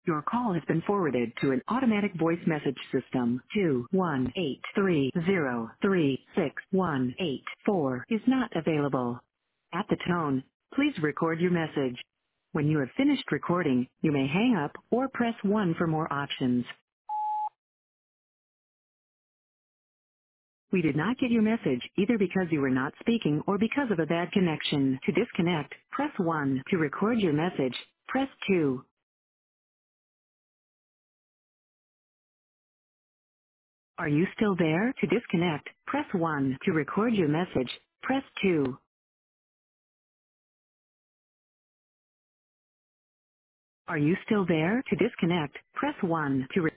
Your call has been forwarded to an automatic voice message system. 21830361884 is not available. At the tone, please record your message. When you have finished recording, you may hang up or press 1 for more options. We did not get your message either because you were not speaking or because of a bad connection. To disconnect, press 1. To record your message, press 2. Are you still there? To disconnect, press 1. To record your message, press 2. Are you still there? To disconnect, press 1. To